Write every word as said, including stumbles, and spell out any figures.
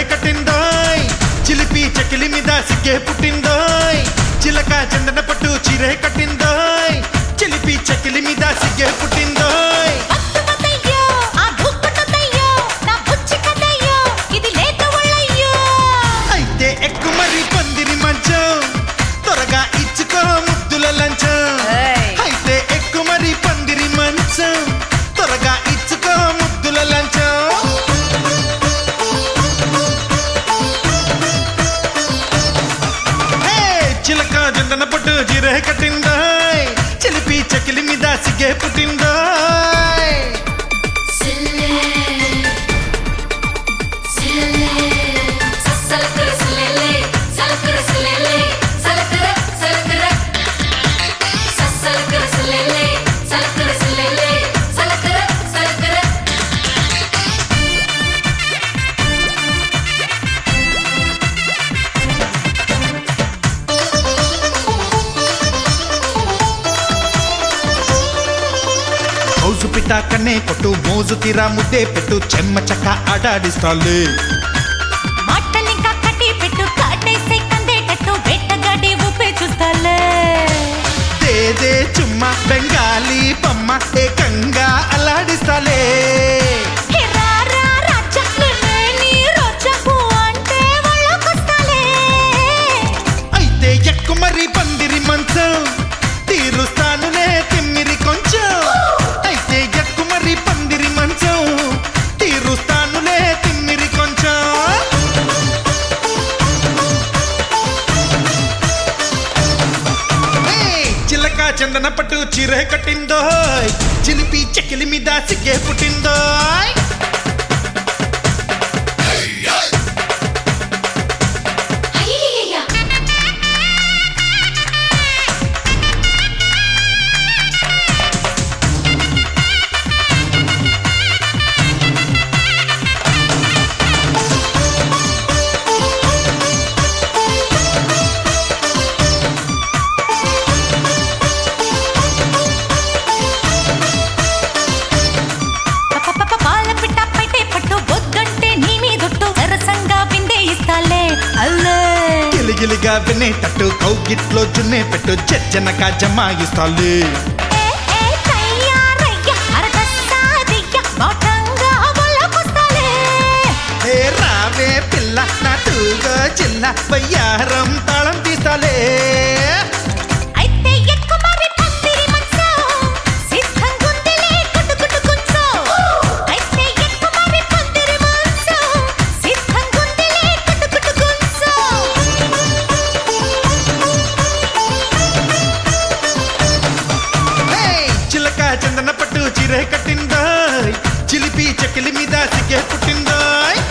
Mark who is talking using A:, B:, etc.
A: కట్టిందోయ్ చిలిపి చకిలి మీద సిగ్గే పుట్టిందోయ్ చిలక చందన పట్టు చీరే కట్టిందోయ్ చిలిపి చకిలి మీద సిగ్గే పుట్టిందోయ్ అయితే ఎక్కు మరి పందిరి మంచం త్వరగా ఇచ్చుకో ముద్దుల లంచం అయితే ఎక్కు మరి పందిరి మంచం త్వరగా ఇచ్చుకో ముద్దుల లంచం చిలక జందన పట్టు జీరే కట్టిందోయ్ చిలిపి చకిలి మీద సిగ్గే పుట్టిందోయ్ మౌజు పిట్ట కన్నే కొట్టు మోజు తీరా ముద్దే పెట్టు చెమ్మ చక్క ఆడాడిస్తాలే
B: మాటలింకా కట్టి పెట్టు కాటేసే కందేటట్టు వెట్టగాడి ఊపే చూస్తాలే
A: దేదే చుమ్మ బెంగాలీ బొమ్మ ఏకంగా అలాడిస్తాలే అయితే ఎక్కు మరి పందిరి మంచం తీరుస్తానులే తిమ్మిరి కొంచెం అయితే ఎక్కు మరి పందిరి మంచం తీరుస్తానులే తిమ్మిరి కొంచెం చిలక చందన పట్టు చీరే కట్టిందోయ్ చిలిపి చెకిలి మీద సిగ్గే పుట్టిందోయ్ గిలిగిలిగా వినేటట్టు కౌగిట్లో జున్నే పెట్టు జజ్జనక జమాయిస్తాలే రావే పిల్ల నాటుగా చిన్న వయ్యారం తాళం తీస్తాలే చందన పట్టు చీరే కట్టిందోయ్ చిలిపి చకిలి మీద సిగ్గే పుట్టిందోయ్